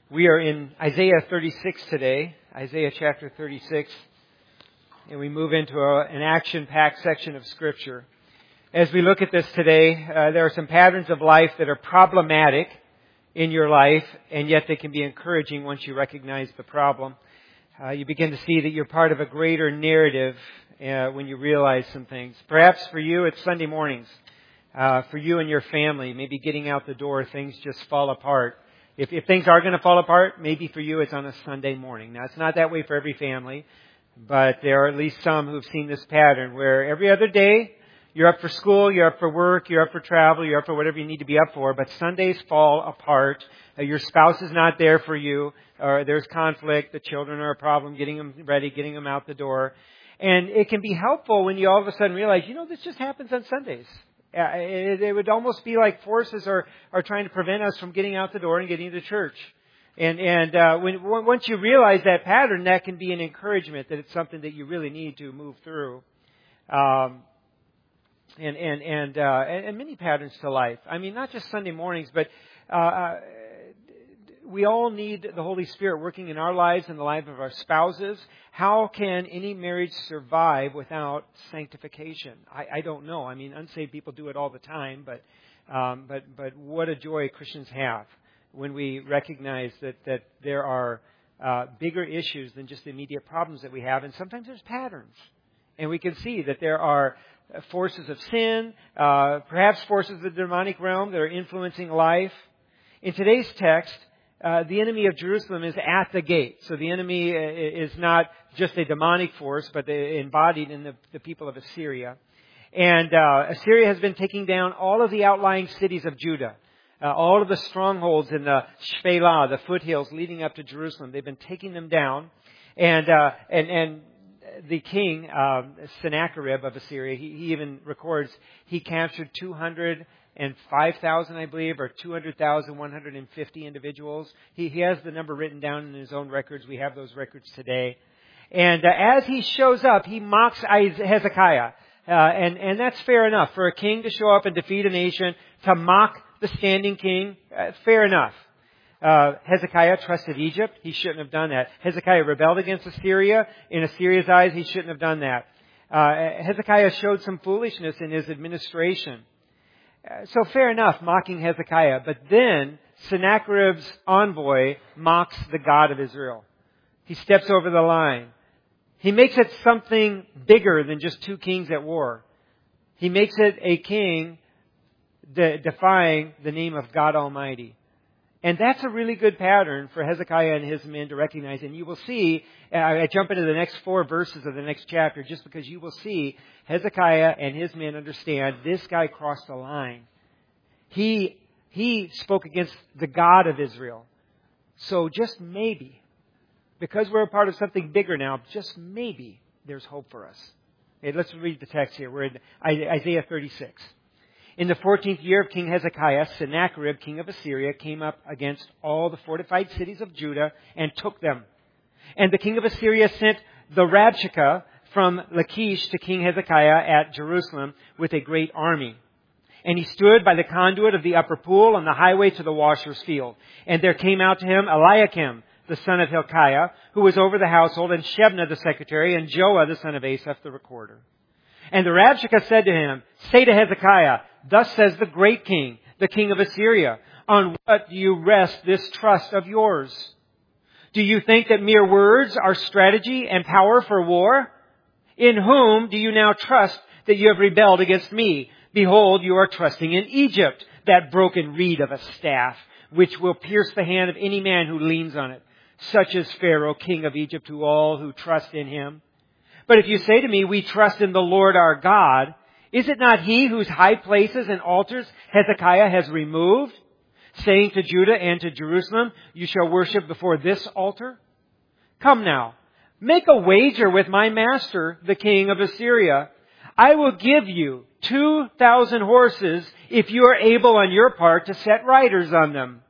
We are in Isaiah 36 today, Isaiah chapter 36, and we move into an action-packed section of Scripture. As we look at this today, there are some patterns of life that are problematic in your life, and yet they can be encouraging once you recognize the problem. You begin to see that you're part of a greater narrative when you realize some things. Perhaps for you, it's Sunday mornings. For you and your family, maybe getting out the door, things just fall apart. If things are going to fall apart, maybe for you it's on a Sunday morning. Now, it's not that way for every family, but there are at least some who've seen this pattern where every other day you're up for school, you're up for work, you're up for travel, you're up for whatever you need to be up for, but Sundays fall apart. Your spouse is not there for you, or there's conflict, the children are a problem, getting them ready, getting them out the door. And it can be helpful when you all of a sudden realize, this just happens on Sundays. It would almost be like forces are trying to prevent us from getting out the door and getting to church. And once you realize that pattern, that can be an encouragement that it's something that you really need to move through. And many patterns to life. I mean, not just Sunday mornings, but we all need the Holy Spirit working in our lives and the life of our spouses. How can any marriage survive without sanctification? I don't know. I mean, unsaved people do it all the time, but what a joy Christians have when we recognize that there are bigger issues than just the immediate problems that we have, and sometimes there's patterns. And we can see that there are forces of sin, perhaps forces of the demonic realm that are influencing life. In today's text, the enemy of Jerusalem is at the gate. So the enemy is not just a demonic force, but embodied in the people of Assyria. And Assyria has been taking down all of the outlying cities of Judah. All of the strongholds in the Shephelah, the foothills leading up to Jerusalem. They've been taking them down. And the king, Sennacherib of Assyria, he even records he captured 205,000, I believe, or 200,150 individuals. He has the number written down in his own records. We have those records today. And as he shows up, he mocks Hezekiah. And that's fair enough. For a king to show up and defeat a nation, to mock the standing king, fair enough. Hezekiah trusted Egypt. He shouldn't have done that. Hezekiah rebelled against Assyria. In Assyria's eyes, he shouldn't have done that. Hezekiah showed some foolishness in his administration. So fair enough, mocking Hezekiah. But then Sennacherib's envoy mocks the God of Israel. He steps over the line. He makes it something bigger than just two kings at war. He makes it a king defying the name of God Almighty. And that's a really good pattern for Hezekiah and his men to recognize. And you will see, I jump into the next 4 verses of the next chapter just because you will see Hezekiah and his men understand this guy crossed the line. He spoke against the God of Israel. So just maybe, because we're a part of something bigger now, just maybe there's hope for us. Okay, let's read the text here. We're in Isaiah 36. In the 14th year of King Hezekiah, Sennacherib, king of Assyria, came up against all the fortified cities of Judah and took them. And the king of Assyria sent the Rabshakeh from Lachish to King Hezekiah at Jerusalem with a great army. And he stood by the conduit of the upper pool on the highway to the washer's field. And there came out to him Eliakim, the son of Hilkiah, who was over the household, and Shebna the secretary, and Joah the son of Asaph the recorder. And the Rabshakeh said to him, "Say to Hezekiah, thus says the great king, the king of Assyria, on what do you rest this trust of yours? Do you think that mere words are strategy and power for war? In whom do you now trust that you have rebelled against me? Behold, you are trusting in Egypt, that broken reed of a staff, which will pierce the hand of any man who leans on it. Such is Pharaoh, king of Egypt, to all who trust in him. But if you say to me, we trust in the Lord our God, is it not he whose high places and altars Hezekiah has removed, saying to Judah and to Jerusalem, you shall worship before this altar? Come now, make a wager with my master, the king of Assyria. I will give you 2,000 horses if you are able on your part to set riders on them.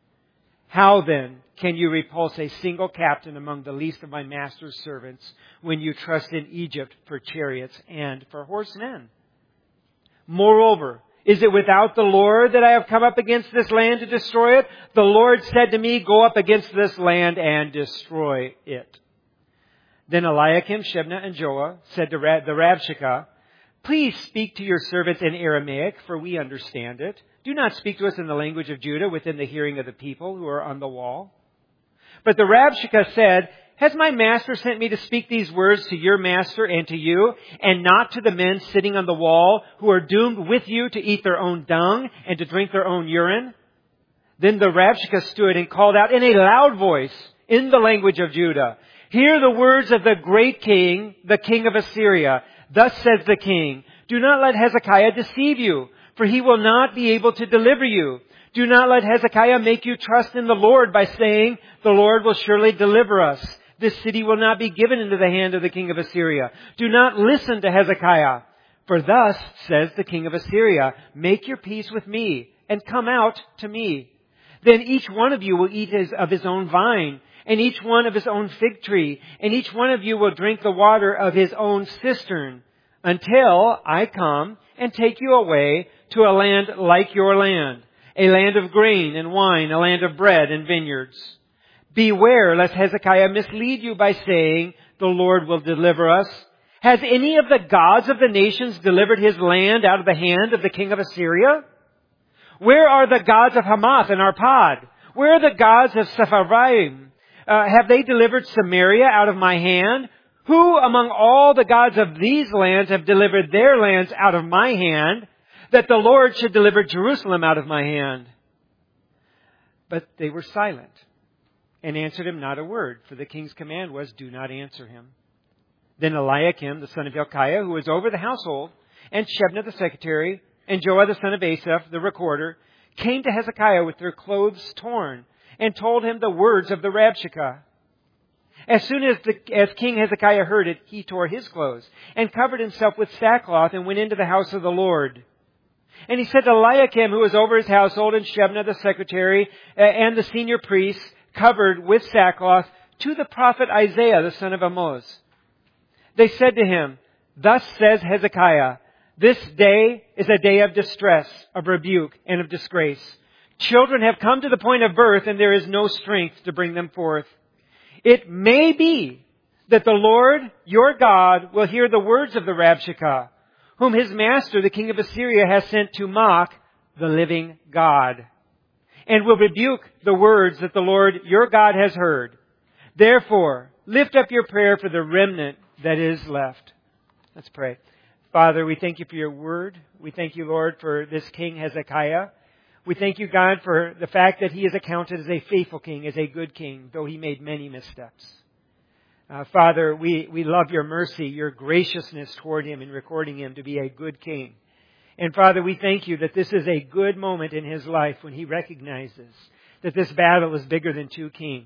How then can you repulse a single captain among the least of my master's servants when you trust in Egypt for chariots and for horsemen? Moreover, Is it without the Lord that I have come up against this land to destroy it? The Lord said to me, go up against this land and destroy it. Then Eliakim, Shebna, and Joah said to the Rabshakeh, please speak to your servants in Aramaic, for we understand it. Do not speak to us in the language of Judah within the hearing of the people who are on the wall. But the Rabshakeh said, has my master sent me to speak these words to your master and to you, and not to the men sitting on the wall who are doomed with you to eat their own dung and to drink their own urine? Then the Rabshakeh stood and called out in a loud voice in the language of Judah, hear the words of the great king, the king of Assyria. Thus says the king, do not let Hezekiah deceive you, for he will not be able to deliver you. Do not let Hezekiah make you trust in the Lord by saying, the Lord will surely deliver us. This city will not be given into the hand of the king of Assyria. Do not listen to Hezekiah. For thus says the king of Assyria, make your peace with me and come out to me. Then each one of you will eat of his own vine, and each one of his own fig tree, and each one of you will drink the water of his own cistern, until I come and take you away to a land like your land, a land of grain and wine, a land of bread and vineyards. Beware lest Hezekiah mislead you by saying, the Lord will deliver us. Has any of the gods of the nations delivered his land out of the hand of the king of Assyria? Where are the gods of Hamath and Arpad? Where are the gods of Sepharvaim? Have they delivered Samaria out of my hand? Who among all the gods of these lands have delivered their lands out of my hand, that the Lord should deliver Jerusalem out of my hand? But they were silent and answered him not a word, for the king's command was, do not answer him. Then Eliakim, the son of Hilkiah, who was over the household, and Shebna the secretary, and Joah the son of Asaph, the recorder, came to Hezekiah with their clothes torn, and told him the words of the Rabshakeh. As soon as King Hezekiah heard it, he tore his clothes, and covered himself with sackcloth, and went into the house of the Lord. And he said to Eliakim, who was over his household, and Shebna the secretary, and the senior priests, covered with sackcloth, to the prophet Isaiah, the son of Amoz. They said to him, thus says Hezekiah, this day is a day of distress, of rebuke, and of disgrace. Children have come to the point of birth, and there is no strength to bring them forth. It may be that the Lord, your God, will hear the words of the Rabshakeh, whom his master, the king of Assyria, has sent to mock the living God, and will rebuke the words that the Lord your God has heard. Therefore, lift up your prayer for the remnant that is left. Let's pray. Father, we thank you for your word. We thank you, Lord, for this King Hezekiah. We thank you, God, for the fact that he is accounted as a faithful king, as a good king, though he made many missteps. Father, we love your mercy, your graciousness toward him in recording him to be a good king. And Father, we thank you that this is a good moment in his life when he recognizes that this battle is bigger than two kings.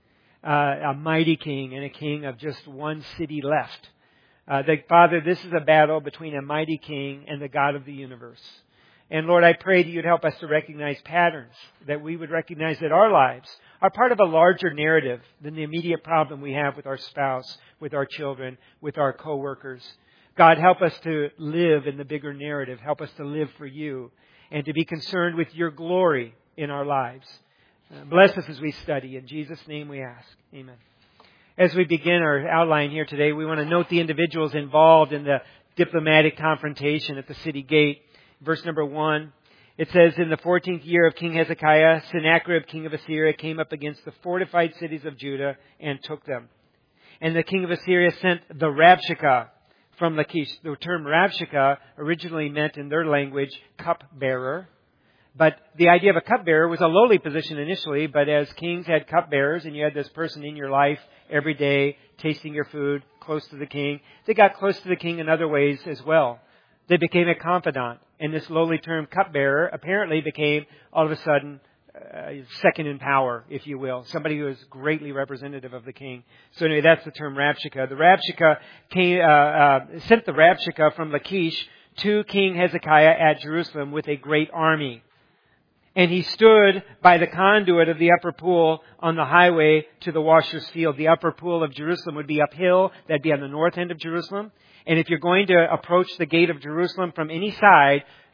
A mighty king and a king of just one city left. That, Father, this is a battle between a mighty king and the God of the universe. And Lord, I pray that you'd help us to recognize patterns, that we would recognize that our lives are part of a larger narrative than the immediate problem we have with our spouse, with our children, with our co-workers. God, help us to live in the bigger narrative. Help us to live for you and to be concerned with your glory in our lives. Bless us as we study. In Jesus' name we ask. Amen. As we begin our outline here today, we want to note the individuals involved in the diplomatic confrontation at the city gate. Verse number 1, it says, in the 14th year of King Hezekiah, Sennacherib, king of Assyria, came up against the fortified cities of Judah and took them. And the king of Assyria sent the Rabshakeh from Lachish. The term Rabshakeh originally meant in their language cupbearer. But the idea of a cupbearer was a lowly position initially, but as kings had cupbearers and you had this person in your life every day tasting your food close to the king, they got close to the king in other ways as well. They became a confidant. And this lowly term cupbearer apparently became all of a sudden second in power, if you will. Somebody who is greatly representative of the king. So anyway, that's the term Rabshakeh. The Rabshakeh sent the Rabshakeh from Lachish to King Hezekiah at Jerusalem with a great army. And he stood by the conduit of the upper pool on the highway to the washer's field. The upper pool of Jerusalem would be uphill. That'd be on the north end of Jerusalem. And if you're going to approach the gate of Jerusalem from any side,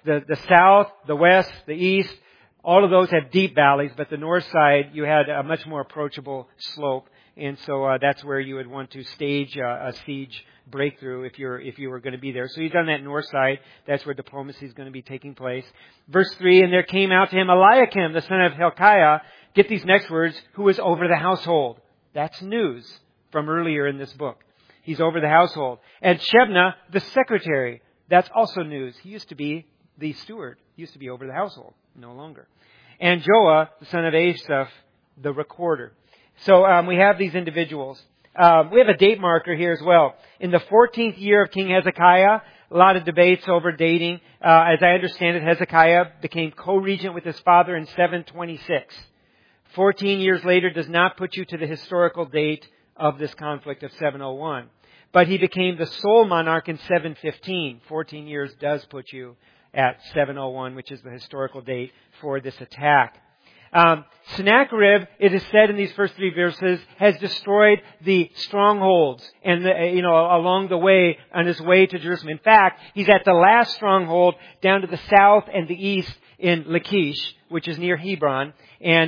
the south, the west, the east, all of those have deep valleys, but the north side, you had a much more approachable slope. And so that's where you would want to stage a siege breakthrough if you were going to be there. So he's on that north side. That's where diplomacy is going to be taking place. Verse 3, and there came out to him Eliakim, the son of Hilkiah. Get these next words, who was over the household. That's news from earlier in this book. He's over the household. And Shebna, the secretary. That's also news. He used to be the steward. He used to be over the household. No longer. And Joah, the son of Asaph, the recorder. So we have these individuals. We have a date marker here as well. In the 14th year of King Hezekiah, a lot of debates over dating. As I understand it, Hezekiah became co-regent with his father in 726. 14 years later does not put you to the historical date of this conflict of 701. But he became the sole monarch in 715. 14 years does put you at 701, which is the historical date for this attack. Sennacherib, it is said in these first three verses, has destroyed the strongholds and along the way on his way to Jerusalem. In fact, he's at the last stronghold down to the south and the east in Lachish, which is near Hebron, and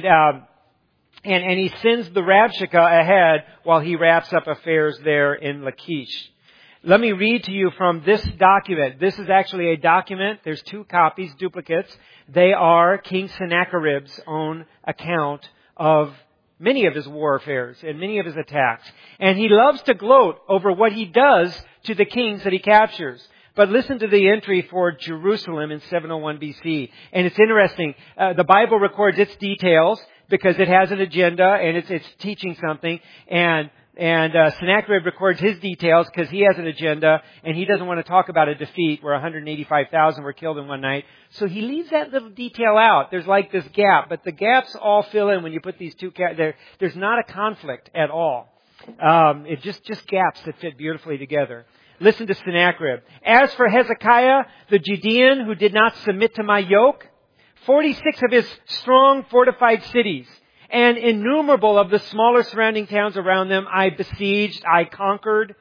he sends the Rabshakeh ahead while he wraps up affairs there in Lachish. Let me read to you from this document. This is actually a document. There's 2 copies, duplicates. They are King Sennacherib's own account of many of his warfares and many of his attacks. And he loves to gloat over what he does to the kings that he captures. But listen to the entry for Jerusalem in 701 BC. And it's interesting. The Bible records its details because it has an agenda and it's teaching something. And Sennacherib records his details because he has an agenda and he doesn't want to talk about a defeat where 185,000 were killed in one night. So he leaves that little detail out. There's like this gap, but the gaps all fill in when you put these two there's not a conflict at all. It just gaps that fit beautifully together. Listen to Sennacherib. As for Hezekiah, the Judean who did not submit to my yoke, 46 of his strong fortified cities and innumerable of the smaller surrounding towns around them I besieged, I conquered.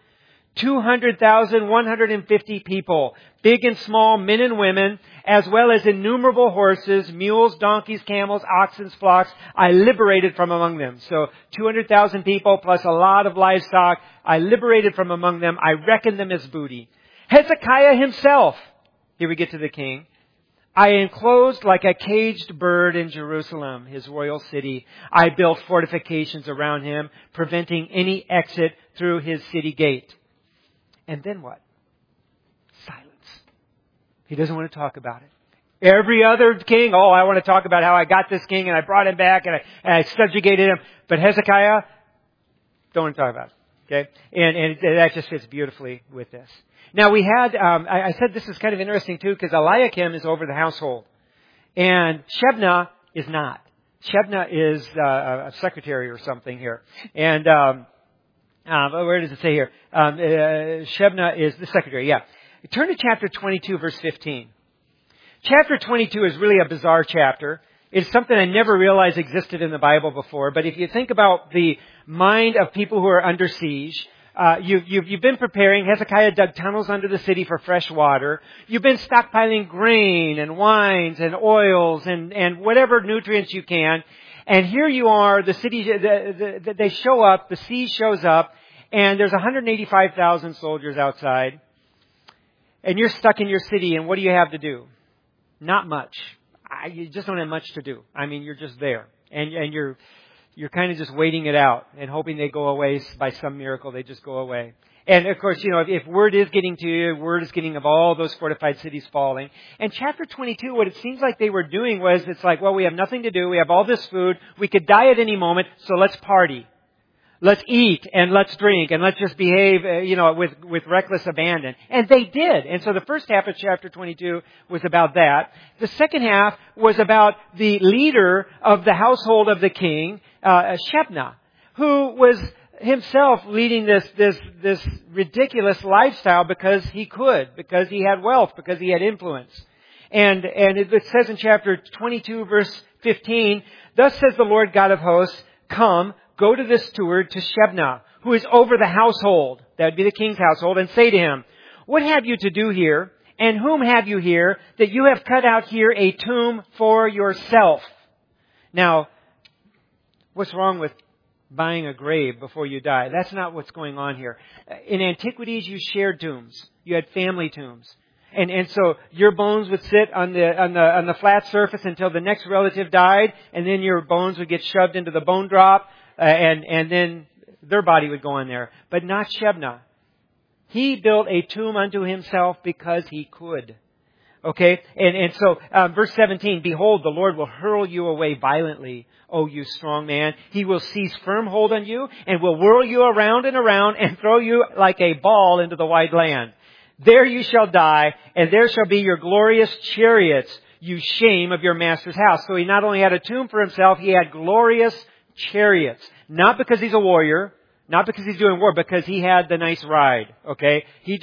200,150 people, big and small, men and women, as well as innumerable horses, mules, donkeys, camels, oxen, flocks, I liberated from among them. So 200,000 people plus a lot of livestock, I liberated from among them. I reckoned them as booty. Hezekiah himself, here we get to the king, I enclosed like a caged bird in Jerusalem, his royal city. I built fortifications around him, preventing any exit through his city gate. And then what? Silence. He doesn't want to talk about it. Every other king, I want to talk about how I got this king and I brought him back and I subjugated him. But Hezekiah, don't want to talk about it. Okay? And that just fits beautifully with this. Now we had, I said this is kind of interesting too because Eliakim is over the household. And Shebna is not. Shebna is a secretary or something here. And where does it say here? Shebna is the secretary, yeah. Turn to chapter 22, verse 15. Chapter 22 is really a bizarre chapter. It's something I never realized existed in the Bible before. But if you think about the mind of people who are under siege, you've been preparing. Hezekiah dug tunnels under the city for fresh water. You've been stockpiling grain and wines and oils and whatever nutrients you can. And here you are, the city, they show up, the siege shows up, and there's 185,000 soldiers outside. And you're stuck in your city, and what do you have to do? Not much. You just don't have much to do. I mean, you're just there. And you're kind of just waiting it out and hoping they go away by some miracle. They just go away. And of course, if word is getting to you, word is getting of all those fortified cities falling. And chapter 22, what it seems like they were doing was, it's like, well, we have nothing to do. We have all this food. We could die at any moment. So let's party. Let's eat and let's drink and let's just behave, with reckless abandon. And they did. And so the first half of chapter 22 was about that. The second half was about the leader of the household of the king, Shebna, who was himself leading this ridiculous lifestyle because he had wealth, because he had influence. And it says in chapter 22, verse 15, thus says the Lord God of hosts, come, go to this steward, to Shebna, who is over the household, that would be the king's household, and say to him, what have you to do here? And whom have you here, that you have cut out here a tomb for yourself? Now, what's wrong with buying a grave before you die? That's not what's going on here. In antiquities, you shared tombs. You had family tombs. And so your bones would sit on the flat surface until the next relative died, and then your bones would get shoved into the bone drop, and then their body would go in there. But not Shebna. He built a tomb unto himself because he could. Okay? And so, verse 17, behold, the Lord will hurl you away violently, O you strong man. He will seize firm hold on you and will whirl you around and around and throw you like a ball into the wide land. There you shall die, and there shall be your glorious chariots, you shame of your master's house. So he not only had a tomb for himself, he had glorious chariots. Not because he's a warrior, not because he's doing war, because he had the nice ride. Okay? He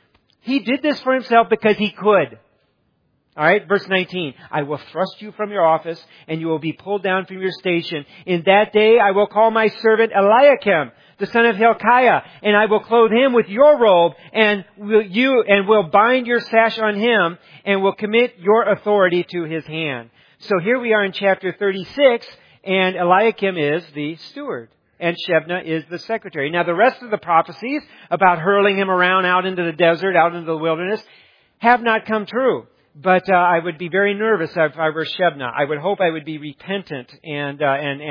did this for himself because he could. Alright, verse 19. I will thrust you from your office, and you will be pulled down from your station. In that day I will call my servant Eliakim, the son of Hilkiah, and I will clothe him with your robe, and will bind your sash on him, and will commit your authority to his hand. So here we are in chapter 36, and Eliakim is the steward, and Shebna is the secretary. Now the rest of the prophecies about hurling him around out into the desert, out into the wilderness, have not come true. But I would be very nervous if I were Shebna. I would hope I would be repentant and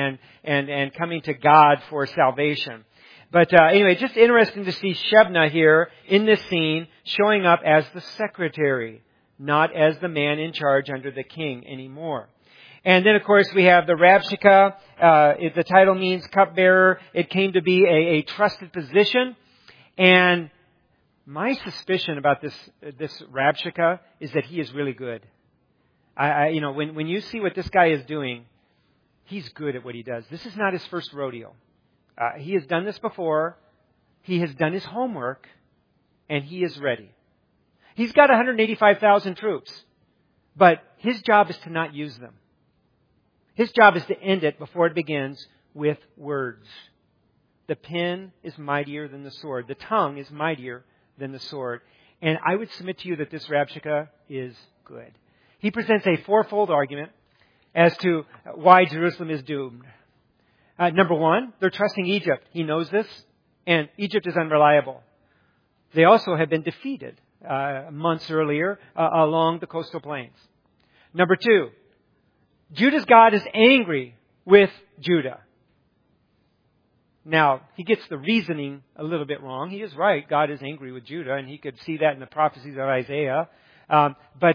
coming to God for salvation. But anyway, just interesting to see Shebna here in this scene showing up as the secretary, not as the man in charge under the king anymore. And then, of course, we have the Rabshakeh. The title means cupbearer. It came to be a trusted position. And my suspicion about this Rabshakeh is that he is really good. When you see what this guy is doing, he's good at what he does. This is not his first rodeo. He has done this before. He has done his homework, and he is ready. He's got 185,000 troops, but his job is to not use them. His job is to end it before it begins with words. The pen is mightier than the sword. The tongue is mightier than the sword. And I would submit to you that this Rabshakeh is good. He presents a fourfold argument as to why Jerusalem is doomed. Number one, they're trusting Egypt. He knows this, and Egypt is unreliable. They also have been defeated months earlier along the coastal plains. Number two, Judah's God is angry with Judah. Now, he gets the reasoning a little bit wrong. He is right. God is angry with Judah, and he could see that in the prophecies of Isaiah. But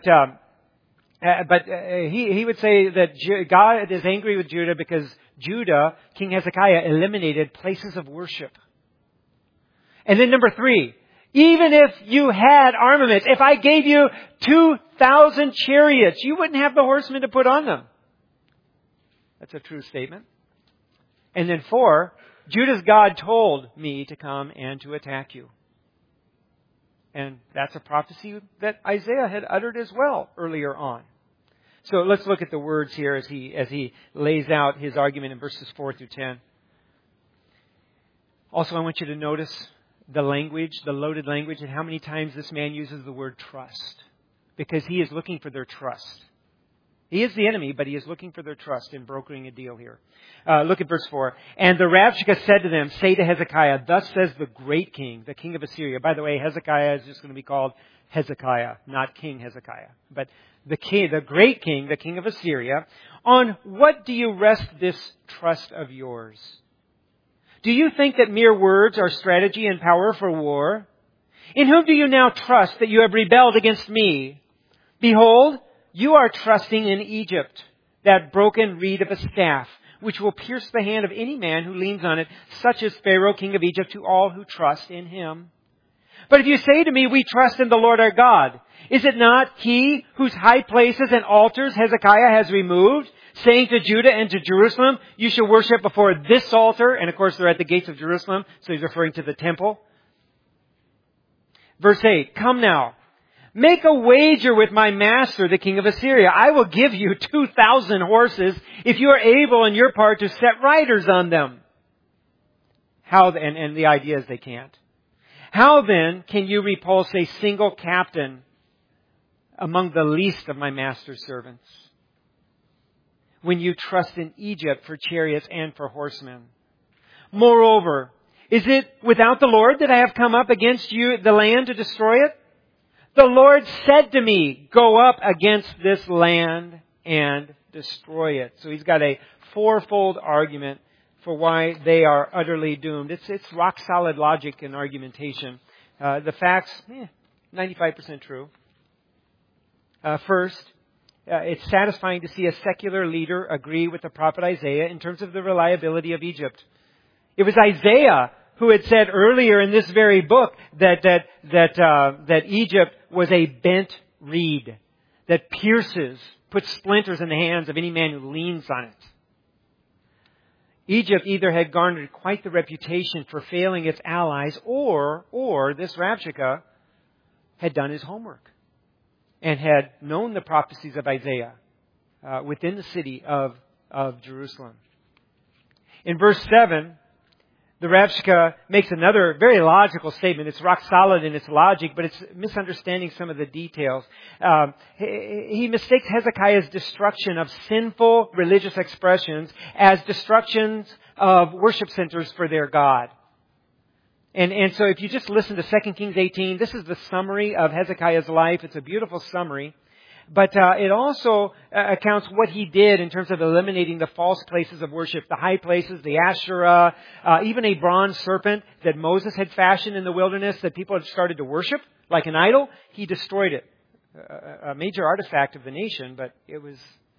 he would say that God is angry with Judah because Judah, King Hezekiah, eliminated places of worship. And then number three, even if you had armaments, if I gave you 2,000 chariots, you wouldn't have the horsemen to put on them. That's a true statement. And then four, Judah's God told me to come and to attack you. And that's a prophecy that Isaiah had uttered as well earlier on. So let's look at the words here as he lays out his argument in verses 4 through 10. Also, I want you to notice the language, the loaded language, and how many times this man uses the word trust. Because he is looking for their trust. He is the enemy, but he is looking for their trust in brokering a deal here. Look at verse 4. And the Rabshakeh said to them, say to Hezekiah, thus says the great king, the king of Assyria. By the way, Hezekiah is just going to be called Hezekiah, not King Hezekiah. But the great king, the king of Assyria, on what do you rest this trust of yours? Do you think that mere words are strategy and power for war? In whom do you now trust that you have rebelled against me? Behold, you are trusting in Egypt, that broken reed of a staff, which will pierce the hand of any man who leans on it, such as Pharaoh, king of Egypt, to all who trust in him. But if you say to me, we trust in the Lord our God, is it not he whose high places and altars Hezekiah has removed, saying to Judah and to Jerusalem, you shall worship before this altar? And of course, they're at the gates of Jerusalem, so he's referring to the temple. Verse 8, come now, make a wager with my master, the king of Assyria. I will give you 2,000 horses if you are able on your part to set riders on them. And the idea is they can't. How then can you repulse a single captain among the least of my master's servants. When you trust in Egypt for chariots and for horsemen. Moreover, is it without the Lord that I have come up against you, the land, to destroy it? The Lord said to me, go up against this land and destroy it. So he's got a fourfold argument for why they are utterly doomed. It's rock solid logic and argumentation. The facts, 95% true. First, it's satisfying to see a secular leader agree with the prophet Isaiah in terms of the reliability of Egypt. It was Isaiah who had said earlier in this very book that Egypt was a bent reed that pierces, puts splinters in the hands of any man who leans on it. Egypt either had garnered quite the reputation for failing its allies, or this Rabshakeh had done his homework and had known the prophecies of Isaiah within the city of Jerusalem. In verse 7, the Rabshakeh makes another very logical statement. It's rock solid in its logic, but it's misunderstanding some of the details. He mistakes Hezekiah's destruction of sinful religious expressions as destructions of worship centers for their God. And so if you just listen to 2 Kings 18, this is the summary of Hezekiah's life. It's a beautiful summary. But it also accounts what he did in terms of eliminating the false places of worship, the high places, the Asherah, even a bronze serpent that Moses had fashioned in the wilderness that people had started to worship like an idol. He destroyed it. A major artifact of the nation, but it was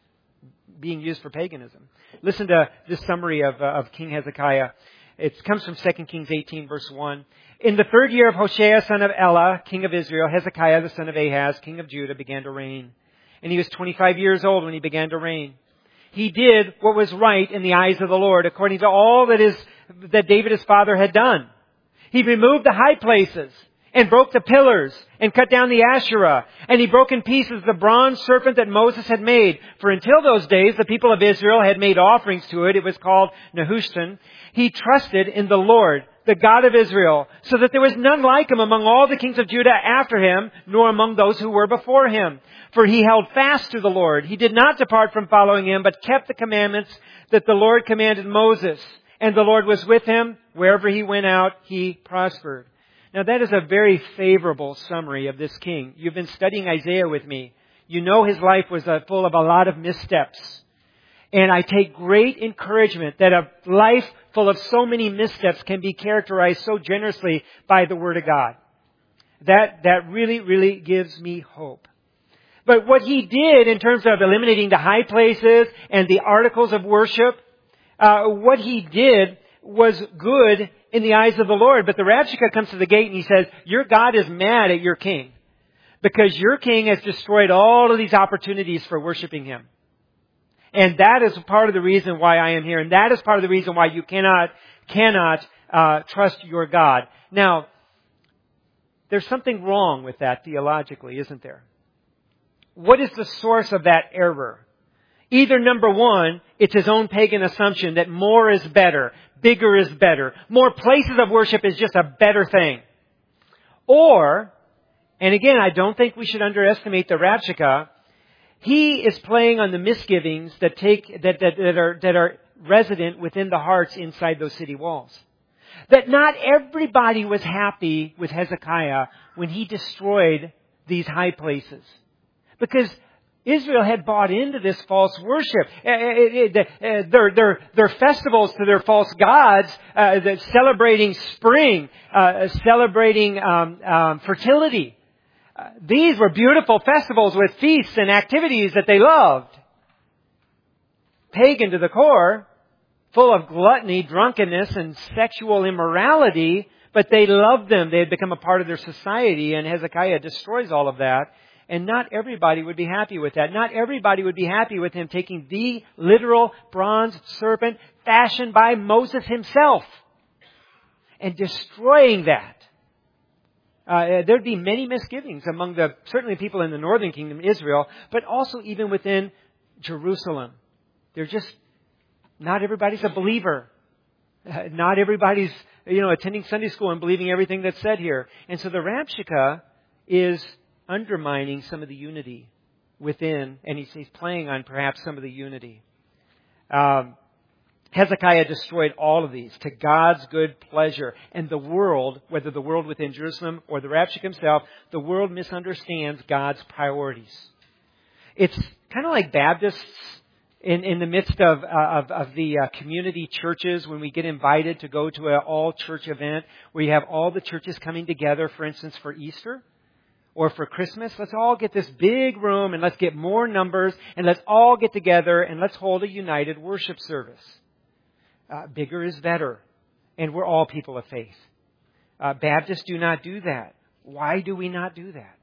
being used for paganism. Listen to this summary of King Hezekiah. It comes from 2 Kings 18, verse 1. In the third year of Hoshea, son of Elah, king of Israel, Hezekiah, the son of Ahaz, king of Judah, began to reign. And he was 25 years old when he began to reign. He did what was right in the eyes of the Lord, according to all that David his father had done. He removed the high places and broke the pillars and cut down the Asherah. And he broke in pieces the bronze serpent that Moses had made. For until those days, the people of Israel had made offerings to it. It was called Nehushtan. He trusted in the Lord, the God of Israel, so that there was none like him among all the kings of Judah after him, nor among those who were before him. For he held fast to the Lord. He did not depart from following him, but kept the commandments that the Lord commanded Moses. And the Lord was with him. Wherever he went out, he prospered. Now that is a very favorable summary of this king. You've been studying Isaiah with me. You know his life was full of a lot of missteps. And I take great encouragement that a life full of so many missteps can be characterized so generously by the Word of God. That really, really gives me hope. But what he did in terms of eliminating the high places and the articles of worship, what he did was good in the eyes of the Lord. But the Rabshakeh comes to the gate and he says, your God is mad at your king because your king has destroyed all of these opportunities for worshiping him. And that is part of the reason why I am here. And that is part of the reason why you cannot trust your God. Now, there's something wrong with that theologically, isn't there? What is the source of that error? Either number one, it's his own pagan assumption that more is better, bigger is better, more places of worship is just a better thing. Or, and again, I don't think we should underestimate the Rabshakeh, he is playing on the misgivings that are resident within the hearts inside those city walls. That not everybody was happy with Hezekiah when he destroyed these high places. Because Israel had bought into this false worship. Their festivals to their false gods, celebrating spring, celebrating fertility. These were beautiful festivals with feasts and activities that they loved. Pagan to the core, full of gluttony, drunkenness, and sexual immorality, but they loved them. They had become a part of their society, and Hezekiah destroys all of that. And not everybody would be happy with that. Not everybody would be happy with him taking the literal bronze serpent fashioned by Moses himself and destroying that. There'd be many misgivings among certainly people in the northern kingdom, Israel, but also even within Jerusalem. Not everybody's a believer. Not everybody's, attending Sunday school and believing everything that's said here. And so the Rabshakeh is undermining some of the unity within, and he's playing on perhaps some of the unity. Hezekiah destroyed all of these to God's good pleasure. And the world, whether the world within Jerusalem or the Rabshakeh himself, the world misunderstands God's priorities. It's kind of like Baptists in the midst of the community churches when we get invited to go to an all-church event where you have all the churches coming together, for instance, for Easter or for Christmas. Let's all get this big room and let's get more numbers and let's all get together and let's hold a united worship service. Bigger is better. And we're all people of faith. Baptists do not do that. Why do we not do that?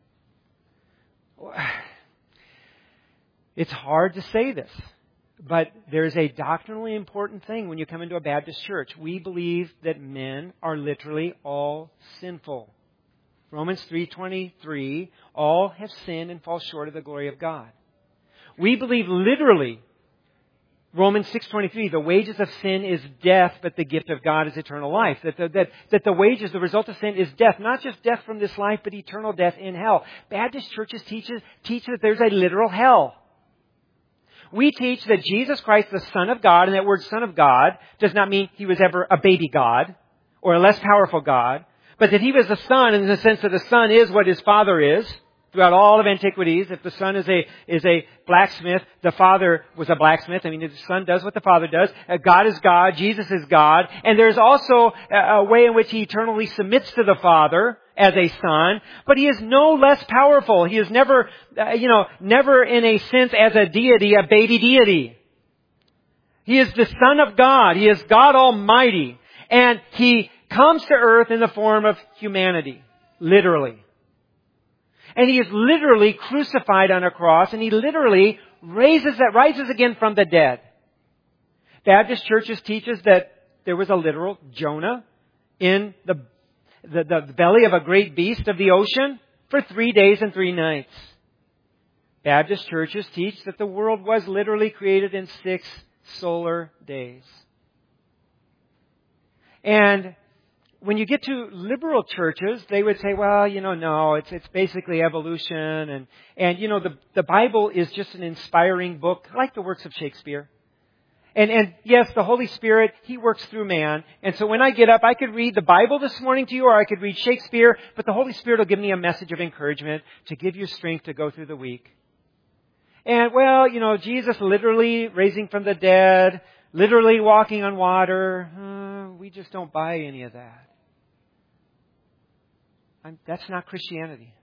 It's hard to say this, but there's a doctrinally important thing when you come into a Baptist church. We believe that men are literally all sinful. Romans 3:23, all have sinned and fall short of the glory of God. We believe literally, Romans 6:23, the wages of sin is death, but the gift of God is eternal life. That the wages, the result of sin is death. Not just death from this life, but eternal death in hell. Baptist churches teach that there's a literal hell. We teach that Jesus Christ, the Son of God, and that word Son of God does not mean He was ever a baby God or a less powerful God, but that He was the Son in the sense that the Son is what His Father is. Throughout all of antiquities, if the Son is a blacksmith, the Father was a blacksmith. I mean, the Son does what the Father does. God is God. Jesus is God. And there's also a way in which He eternally submits to the Father as a Son. But He is no less powerful. He is never in a sense as a deity, a baby deity. He is the Son of God. He is God Almighty. And He comes to earth in the form of humanity. Literally. And He is literally crucified on a cross, and He literally rises again from the dead. Baptist churches teach us that there was a literal Jonah in the belly of a great beast of the ocean for 3 days and 3 nights. Baptist churches teach that the world was literally created in 6 solar days. And when you get to liberal churches, they would say, well, no, it's basically evolution. And the Bible is just an inspiring book, like the works of Shakespeare. And yes, the Holy Spirit, He works through man. And so when I get up, I could read the Bible this morning to you, or I could read Shakespeare, but the Holy Spirit will give me a message of encouragement to give you strength to go through the week. And well, Jesus literally raising from the dead, literally walking on water, we just don't buy any of that. That's not Christianity.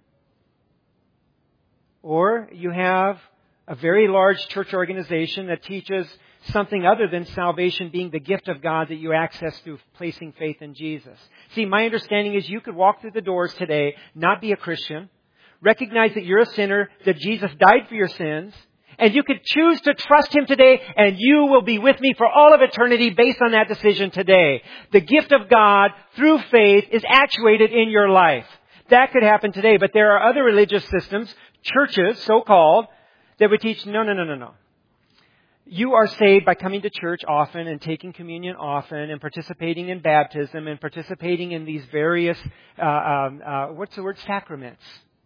Or you have a very large church organization that teaches something other than salvation being the gift of God that you access through placing faith in Jesus. See, my understanding is you could walk through the doors today, not be a Christian, recognize that you're a sinner, that Jesus died for your sins, and you could choose to trust Him today, and you will be with me for all of eternity based on that decision today. The gift of God through faith is actuated in your life. That could happen today, but there are other religious systems, churches, so-called, that would teach, no. You are saved by coming to church often and taking communion often and participating in baptism and participating in these various, sacraments.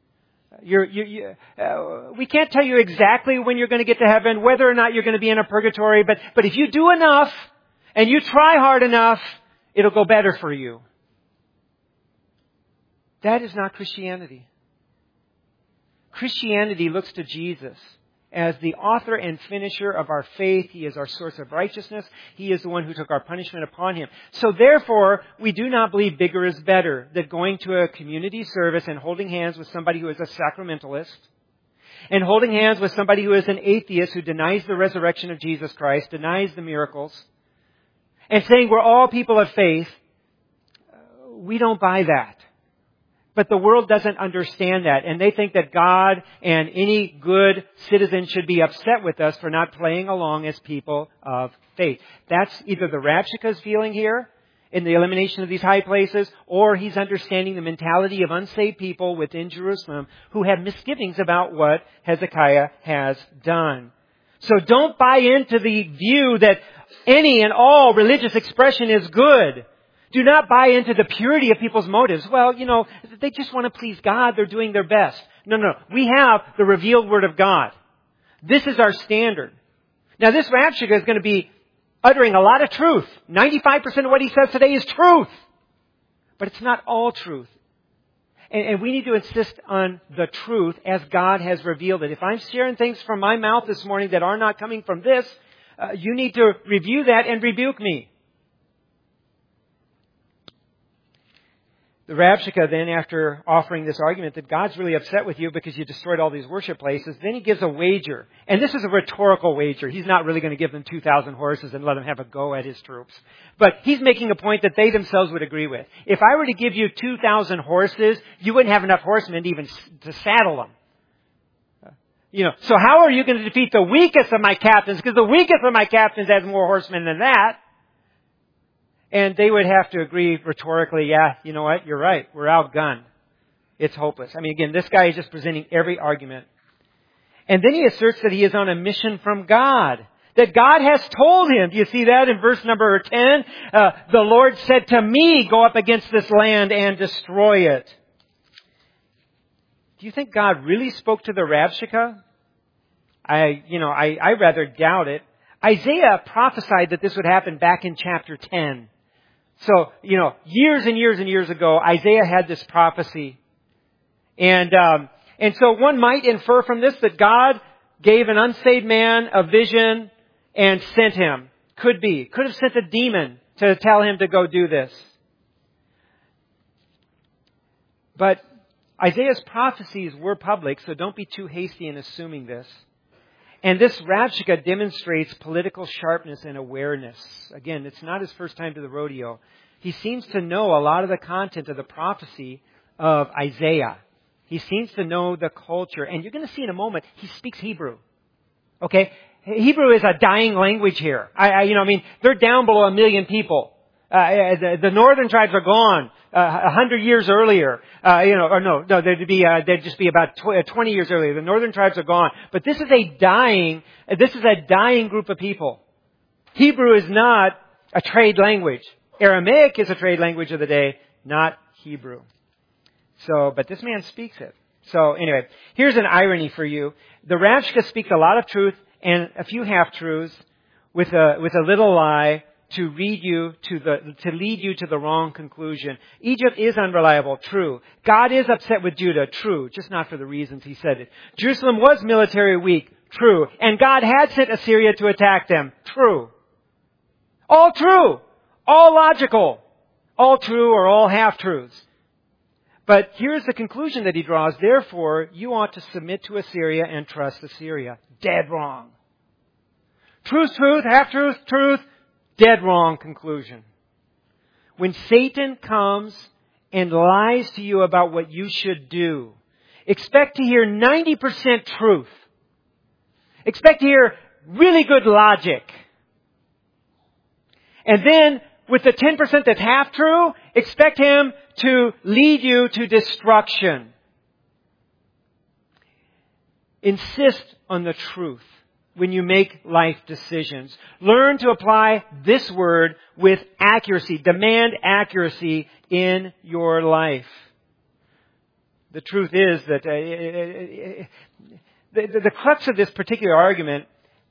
We can't tell you exactly when you're going to get to heaven, whether or not you're going to be in a purgatory, but if you do enough and you try hard enough, it'll go better for you. That is not Christianity. Christianity looks to Jesus as the author and finisher of our faith. He is our source of righteousness. He is the one who took our punishment upon Him. So therefore, we do not believe bigger is better, that going to a community service and holding hands with somebody who is a sacramentalist, and holding hands with somebody who is an atheist who denies the resurrection of Jesus Christ, denies the miracles, and saying we're all people of faith, we don't buy that. But the world doesn't understand that, and they think that God and any good citizen should be upset with us for not playing along as people of faith. That's either the Rabshakeh's feeling here in the elimination of these high places, or he's understanding the mentality of unsaved people within Jerusalem who have misgivings about what Hezekiah has done. So don't buy into the view that any and all religious expression is good. Do not buy into the purity of people's motives. Well, they just want to please God. They're doing their best. No. We have the revealed Word of God. This is our standard. Now this Rabshakeh is going to be uttering a lot of truth. 95% of what he says today is truth. But it's not all truth. And we need to insist on the truth as God has revealed it. If I'm sharing things from my mouth this morning that are not coming from this, you need to review that and rebuke me. The Rabshakeh then, after offering this argument that God's really upset with you because you destroyed all these worship places, then he gives a wager. And this is a rhetorical wager. He's not really going to give them 2,000 horses and let them have a go at his troops. But he's making a point that they themselves would agree with. If I were to give you 2,000 horses, you wouldn't have enough horsemen even to saddle them. So how are you going to defeat the weakest of my captains? Because the weakest of my captains has more horsemen than that. And they would have to agree rhetorically, yeah, you know what, you're right, we're outgunned. It's hopeless. I mean, again, this guy is just presenting every argument. And then he asserts that he is on a mission from God. That God has told him. Do you see that in verse number 10? The Lord said to me, go up against this land and destroy it. Do you think God really spoke to the Rabshakeh? I rather doubt it. Isaiah prophesied that this would happen back in chapter 10. So, years and years and years ago, Isaiah had this prophecy. And so one might infer from this that God gave an unsaved man a vision and sent him. Could be. Could have sent a demon to tell him to go do this. But Isaiah's prophecies were public, so don't be too hasty in assuming this. And this Rabshakeh demonstrates political sharpness and awareness. Again, it's not his first time to the rodeo. He seems to know a lot of the content of the prophecy of Isaiah. He seems to know the culture. And you're going to see in a moment, he speaks Hebrew. Okay? Hebrew is a dying language here. They're down below 1 million people. The northern tribes are gone 100 years earlier. They'd just be about 20 years earlier. The northern tribes are gone. But this is a dying group of people. Hebrew is not a trade language. Aramaic is a trade language of the day, not Hebrew. But this man speaks it. So anyway, here's an irony for you. The Rabshakeh speaks a lot of truth and a few half-truths with a little lie to lead you to the wrong conclusion. Egypt is unreliable, true. God is upset with Judah, true, just not for the reasons he said it. Jerusalem was military weak, true. And God had sent Assyria to attack them, true. All true, all logical, all true or all half-truths. But here's the conclusion that he draws. Therefore, you ought to submit to Assyria and trust Assyria. Dead wrong. Truth, half-truth, truth. Dead wrong conclusion. When Satan comes and lies to you about what you should do, expect to hear 90% truth. Expect to hear really good logic. And then, with the 10% that's half true, expect him to lead you to destruction. Insist on the truth when you make life decisions. Learn to apply this word with accuracy. Demand accuracy in your life. The truth is that the crux of this particular argument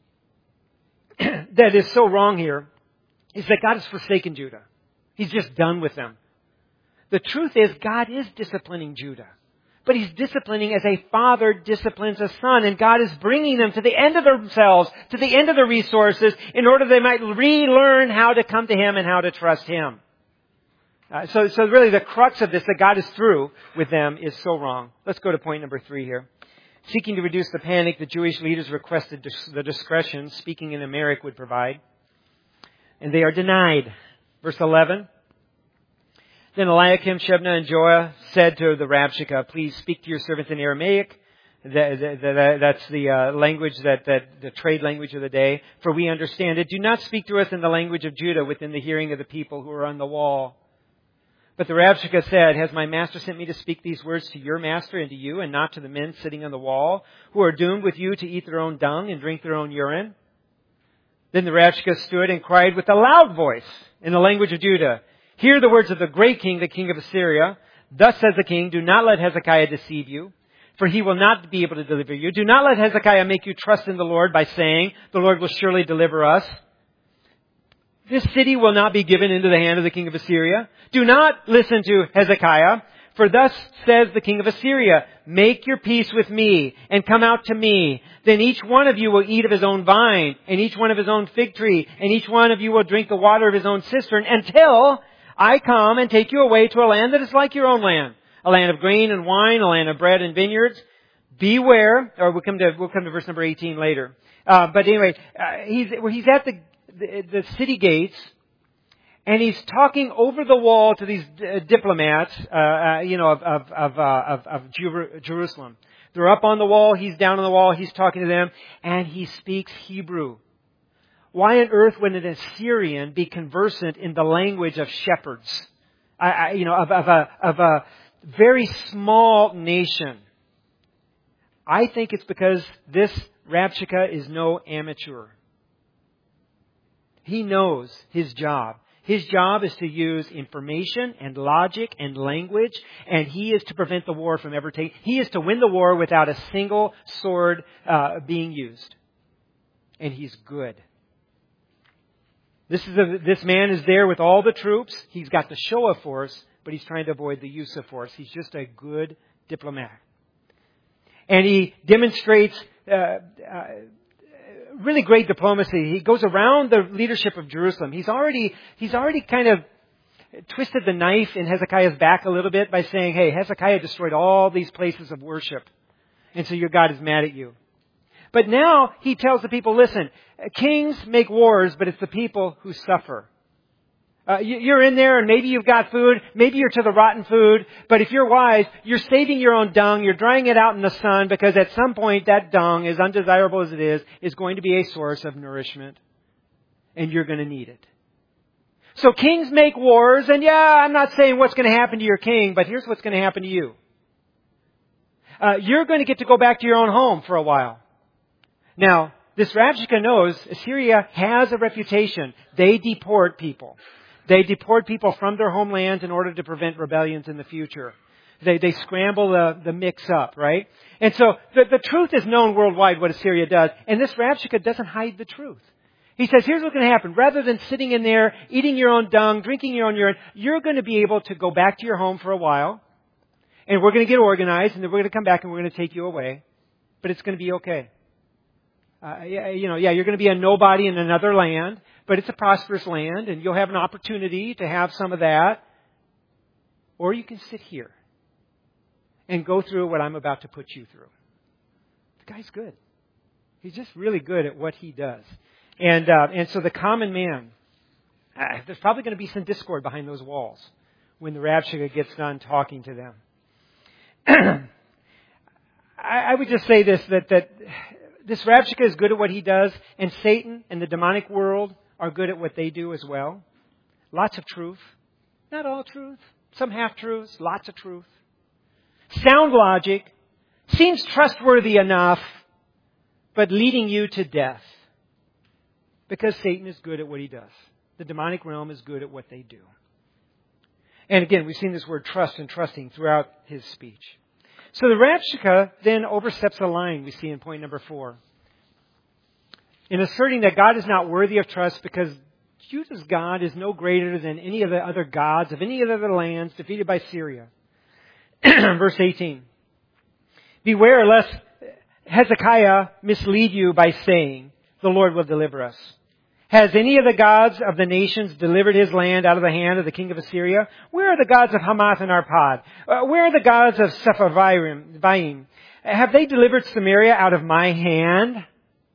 that is so wrong here is that God has forsaken Judah. He's just done with them. The truth is God is disciplining Judah. But He's disciplining as a father disciplines a son. And God is bringing them to the end of themselves, to the end of their resources, in order they might relearn how to come to Him and how to trust Him. So really the crux of this, that God is through with them, is so wrong. Let's go to point number 3 here. Seeking to reduce the panic, the Jewish leaders requested the discretion speaking in Aramaic would provide. And they are denied. Verse 11. Then Eliakim, Shebna, and Joah said to the Rabshakeh, please speak to your servants in Aramaic. That's the language, the trade language of the day. For we understand it. Do not speak to us in the language of Judah within the hearing of the people who are on the wall. But the Rabshakeh said, has my master sent me to speak these words to your master and to you, and not to the men sitting on the wall, who are doomed with you to eat their own dung and drink their own urine? Then the Rabshakeh stood and cried with a loud voice in the language of Judah, hear the words of the great king, the king of Assyria. Thus says the king, do not let Hezekiah deceive you. for he will not be able to deliver you. Do not let Hezekiah make you trust in the Lord by saying, the Lord will surely deliver us. This city will not be given into the hand of the king of Assyria. Do not listen to Hezekiah, for thus says the king of Assyria, make your peace with me and come out to me. Then each one of you will eat of his own vine and each one of his own fig tree, and each one of you will drink the water of his own cistern until I come and take you away to a land that is like your own land. A land of grain and wine, a land of bread and vineyards. Beware, or we'll come to verse number 18 later. But anyway, he's at the city gates, and he's talking over the wall to these diplomats, of Jerusalem. They're up on the wall, he's down on the wall, he's talking to them, and he speaks Hebrew. Why on earth would an Assyrian be conversant in the language of shepherds? Of a very small nation. I think it's because this Rabshakeh is no amateur. He knows his job. His job is to use information and logic and language, and he is to prevent the war from ever taking. He is to win the war without a single sword being used. And he's good. This man is there with all the troops. He's got the show of force, but he's trying to avoid the use of force. He's just a good diplomat. And he demonstrates really great diplomacy. He goes around the leadership of Jerusalem. He's already kind of twisted the knife in Hezekiah's back a little bit by saying, hey, Hezekiah destroyed all these places of worship, and so your God is mad at you. But now he tells the people, listen, kings make wars, but it's the people who suffer. You're in there and maybe you've got food, maybe you're to the rotten food, but if you're wise, you're saving your own dung, you're drying it out in the sun, because at some point that dung, as undesirable as it is going to be a source of nourishment, and you're going to need it. So kings make wars, and I'm not saying what's going to happen to your king, but here's what's going to happen to you. You're going to get to go back to your own home for a while. Now, this Rabshakeh knows Assyria has a reputation. They deport people. They deport people from their homelands in order to prevent rebellions in the future. They scramble the mix up, right? And so the truth is known worldwide what Assyria does. And this Rabshakeh doesn't hide the truth. He says, here's what's going to happen. Rather than sitting in there, eating your own dung, drinking your own urine, you're going to be able to go back to your home for a while. And we're going to get organized, and then we're going to come back and we're going to take you away. But it's going to be okay. You're going to be a nobody in another land, but it's a prosperous land, and you'll have an opportunity to have some of that. Or you can sit here and go through what I'm about to put you through. The guy's good. He's just really good at what he does. And so the common man, there's probably going to be some discord behind those walls when the Rabshakeh gets done talking to them. I would just say this, that this Rabshakeh is good at what he does, and Satan and the demonic world are good at what they do as well. Lots of truth. Not all truth. Some half-truths. Lots of truth. Sound logic. Seems trustworthy enough, but leading you to death. Because Satan is good at what he does. The demonic realm is good at what they do. And again, we've seen this word trust and trusting throughout his speech. So the Rabshakeh then oversteps a line we see in point number 4. In asserting that God is not worthy of trust because Judah's God is no greater than any of the other gods of any of the other lands defeated by Syria. Verse 18. Beware lest Hezekiah mislead you by saying, the Lord will deliver us. Has any of the gods of the nations delivered his land out of the hand of the king of Assyria? Where are the gods of Hamath and Arpad? Where are the gods of Sepharvaim? Have they delivered Samaria out of my hand?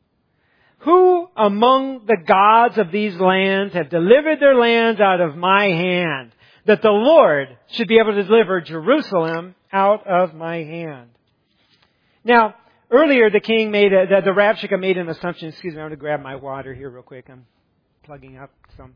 Who among the gods of these lands have delivered their lands out of my hand, that the Lord should be able to deliver Jerusalem out of my hand? Now, earlier, the Rabshakeh made an assumption. Excuse me, I'm going to grab my water here real quick. I'm plugging up some.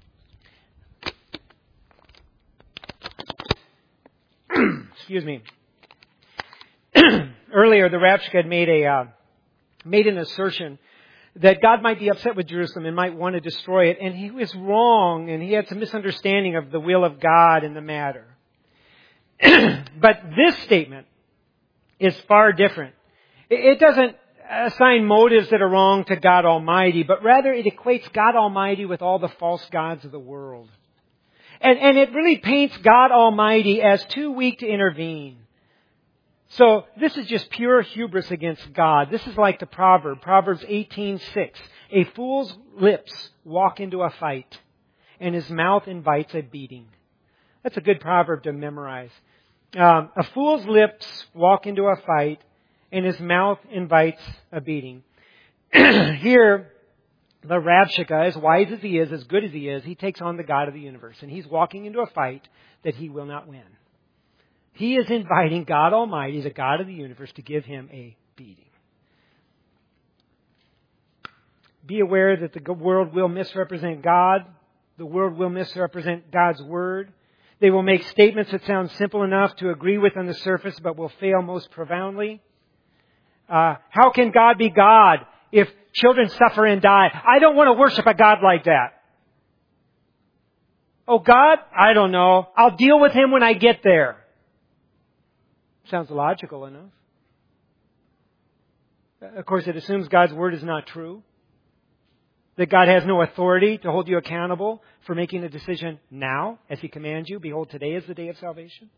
Excuse me. Earlier, the Rabshakeh had made an assertion that God might be upset with Jerusalem and might want to destroy it. And he was wrong, and he had some misunderstanding of the will of God in the matter. But this statement is far different. It doesn't assign motives that are wrong to God Almighty, but rather it equates God Almighty with all the false gods of the world. And it really paints God Almighty as too weak to intervene. So this is just pure hubris against God. This is like the proverb, Proverbs 18:6. A fool's lips walk into a fight, and his mouth invites a beating. That's a good proverb to memorize. A fool's lips walk into a fight, and his mouth invites a beating. Here, the Rabshakeh, as wise as he is, as good as he takes on the God of the universe. And he's walking into a fight that he will not win. He is inviting God Almighty, the God of the universe, to give him a beating. Be aware that the world will misrepresent God. The world will misrepresent God's Word. They will make statements that sound simple enough to agree with on the surface, but will fail most profoundly. How can God be God if children suffer and die? I don't want to worship a God like that. Oh, God? I don't know. I'll deal with Him when I get there. Sounds logical enough. Of course, it assumes God's Word is not true. That God has no authority to hold you accountable for making a decision now, as He commands you. Behold, today is the day of salvation.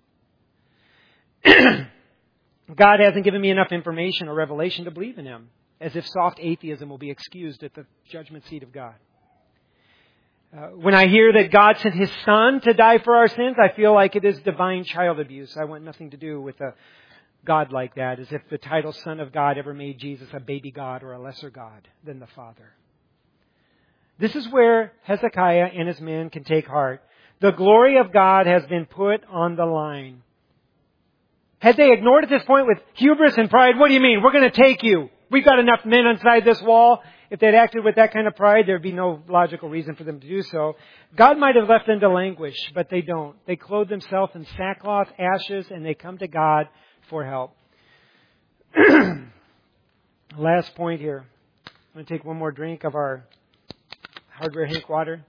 God hasn't given me enough information or revelation to believe in Him, as if soft atheism will be excused at the judgment seat of God. When I hear that God sent His Son to die for our sins, I feel like it is divine child abuse. I want nothing to do with a God like that, as if the title Son of God ever made Jesus a baby God or a lesser God than the Father. This is where Hezekiah and his men can take heart. The glory of God has been put on the line. Had they ignored at this point with hubris and pride, what do you mean? We're going to take you. We've got enough men inside this wall. If they'd acted with that kind of pride, there'd be no logical reason for them to do so. God might have left them to languish, but they don't. They clothe themselves in sackcloth, ashes, and they come to God for help. Last point here. I'm going to take one more drink of our Hardware Hank water.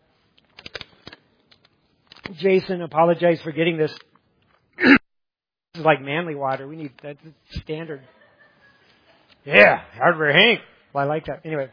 Jason, apologize for getting this. This is like manly water. We need that's standard. Yeah, Hardware Hank. Well, I like that. Anyway.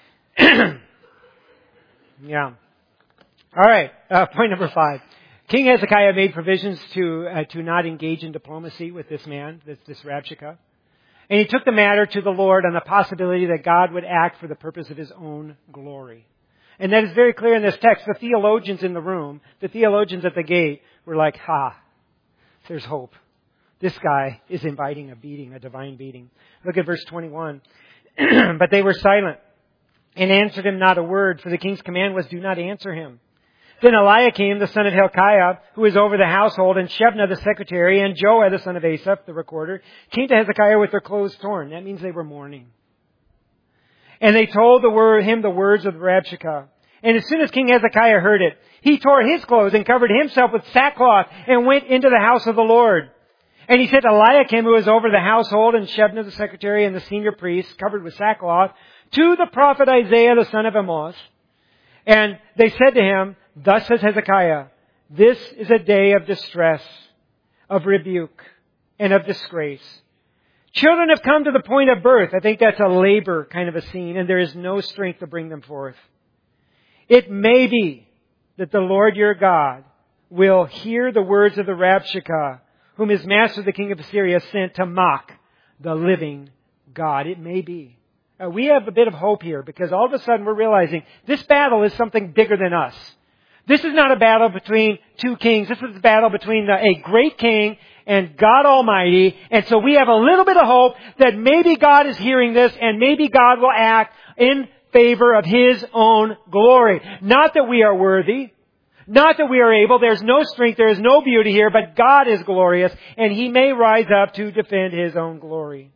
Yeah. All right. Point number 5. King Hezekiah made provisions to not engage in diplomacy with this man, this Rabshakeh. And he took the matter to the Lord on the possibility that God would act for the purpose of His own glory. And that is very clear in this text. The theologians in the room, the theologians at the gate were like, there's hope. This guy is inviting a beating, a divine beating. Look at verse 21. But they were silent and answered him not a word, for the king's command was, do not answer him. Then Eliakim, the son of Hilkiah, who was over the household, and Shebna, the secretary, and Joah, the son of Asaph, the recorder, came to Hezekiah with their clothes torn. That means they were mourning. And they told him the words of the Rabshakeh. And as soon as King Hezekiah heard it, he tore his clothes and covered himself with sackcloth and went into the house of the Lord. And he sent Eliakim, who was over the household, and Shebna, the secretary, and the senior priest, covered with sackcloth, to the prophet Isaiah, the son of Amoz. And they said to him, thus says Hezekiah, this is a day of distress, of rebuke, and of disgrace. Children have come to the point of birth. I think that's a labor kind of a scene, and there is no strength to bring them forth. It may be that the Lord your God will hear the words of the Rabshakeh, whom his master, the king of Assyria, sent to mock the living God. It may be. We have a bit of hope here, because all of a sudden we're realizing this battle is something bigger than us. This is not a battle between two kings. This is a battle between a great king and God Almighty. And so we have a little bit of hope that maybe God is hearing this, and maybe God will act in favor of His own glory. Not that we are worthy. Not that we are able. There's no strength. There is no beauty here. But God is glorious, and He may rise up to defend His own glory.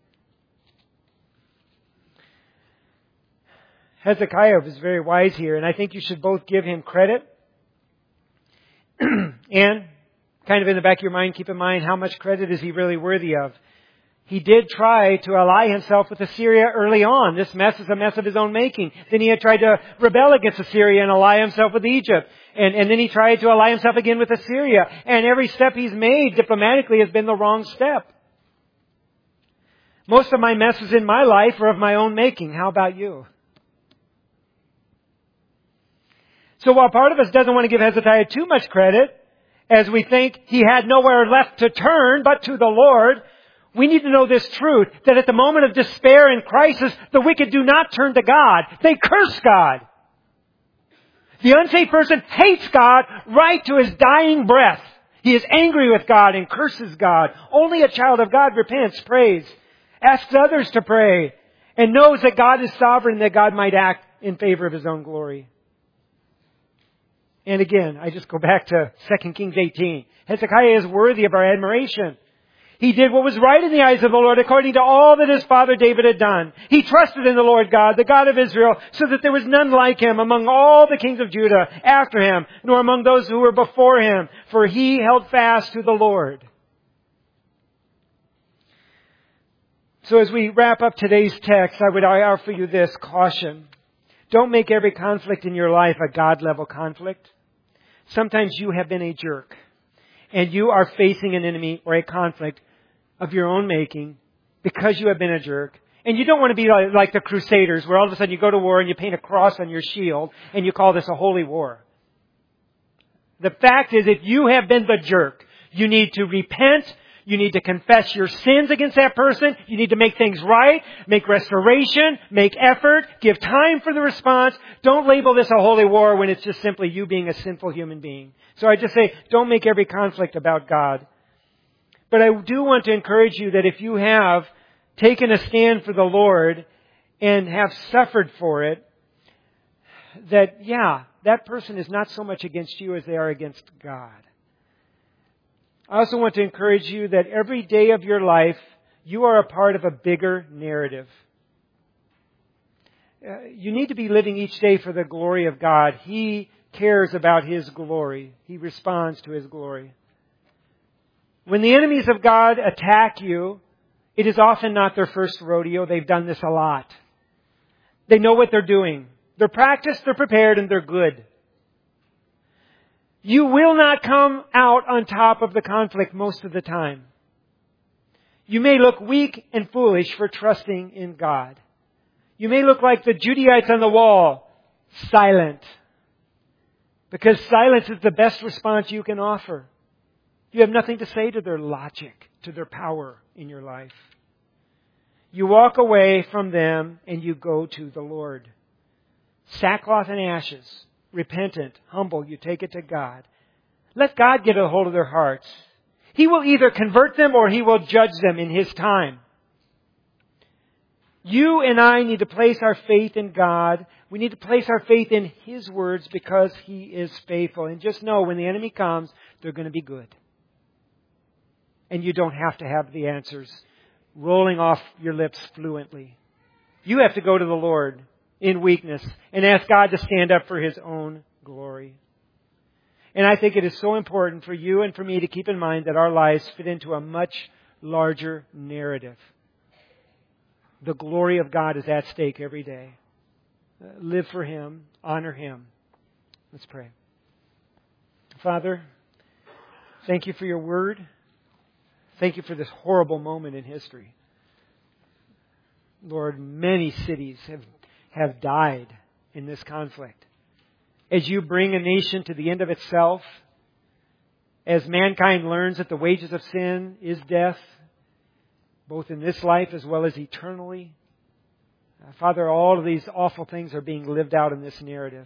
Hezekiah was very wise here, and I think you should both give him credit and kind of in the back of your mind, keep in mind how much credit is he really worthy of. He did try to ally himself with Assyria early on. This mess is a mess of his own making. Then he had tried to rebel against Assyria and ally himself with Egypt. And then he tried to ally himself again with Assyria. And every step he's made diplomatically has been the wrong step. Most of my messes in my life are of my own making. How about you? So while part of us doesn't want to give Hezekiah too much credit, as we think he had nowhere left to turn but to the Lord, we need to know this truth, that at the moment of despair and crisis, the wicked do not turn to God. They curse God. The unsaved person hates God right to his dying breath. He is angry with God and curses God. Only a child of God repents, prays, asks others to pray, and knows that God is sovereign, that God might act in favor of His own glory. And again, I just go back to 2 Kings 18. Hezekiah is worthy of our admiration. He did what was right in the eyes of the Lord according to all that his father David had done. He trusted in the Lord God, the God of Israel, so that there was none like him among all the kings of Judah after him, nor among those who were before him, for he held fast to the Lord. So as we wrap up today's text, I would offer you this caution. Don't make every conflict in your life a God-level conflict. Sometimes you have been a jerk, and you are facing an enemy or a conflict of your own making because you have been a jerk. And you don't want to be like the Crusaders, where all of a sudden you go to war and you paint a cross on your shield and you call this a holy war. The fact is, if you have been the jerk, you need to repent. You need to confess your sins against that person. You need to make things right, make restoration, make effort, give time for the response. Don't label this a holy war when it's just simply you being a sinful human being. So I just say, don't make every conflict about God. But I do want to encourage you that if you have taken a stand for the Lord and have suffered for it, that person is not so much against you as they are against God. I also want to encourage you that every day of your life, you are a part of a bigger narrative. You need to be living each day for the glory of God. He cares about His glory. He responds to His glory. When the enemies of God attack you, it is often not their first rodeo. They've done this a lot. They know what they're doing. They're practiced, they're prepared, and they're good. You will not come out on top of the conflict most of the time. You may look weak and foolish for trusting in God. You may look like the Judaites on the wall, silent. Because silence is the best response you can offer. You have nothing to say to their logic, to their power in your life. You walk away from them and you go to the Lord. Sackcloth and ashes, repentant, humble, you take it to God. Let God get a hold of their hearts. He will either convert them or He will judge them in His time. You and I need to place our faith in God. We need to place our faith in His words because He is faithful. And just know when the enemy comes, they're going to be good. And you don't have to have the answers rolling off your lips fluently. You have to go to the Lord in weakness and ask God to stand up for His own glory. And I think it is so important for you and for me to keep in mind that our lives fit into a much larger narrative. The glory of God is at stake every day. Live for Him. Honor Him. Let's pray. Father, thank You for Your word. Thank You for this horrible moment in history. Lord, many cities have died in this conflict. As You bring a nation to the end of itself, as mankind learns that the wages of sin is death, both in this life as well as eternally, Father, all of these awful things are being lived out in this narrative.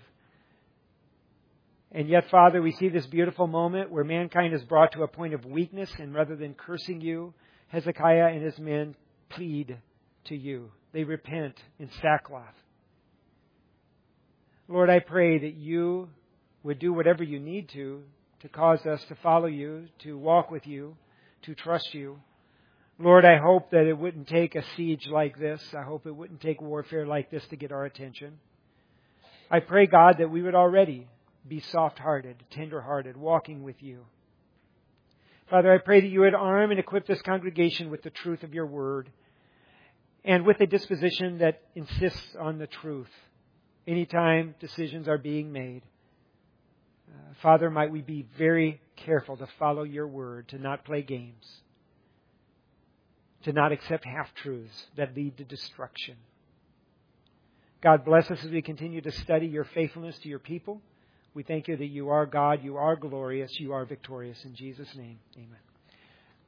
And yet, Father, we see this beautiful moment where mankind is brought to a point of weakness, and rather than cursing You, Hezekiah and his men plead to You. They repent in sackcloth. Lord, I pray that You would do whatever You need to cause us to follow You, to walk with You, to trust You. Lord, I hope that it wouldn't take a siege like this. I hope it wouldn't take warfare like this to get our attention. I pray, God, that we would already be soft-hearted, tender-hearted, walking with You. Father, I pray that You would arm and equip this congregation with the truth of Your word and with a disposition that insists on the truth anytime decisions are being made. Father, might we be very careful to follow Your word, to not play games, to not accept half-truths that lead to destruction. God bless us as we continue to study your faithfulness to your people. We thank you that you are God, you are glorious, you are victorious. In Jesus' name, amen.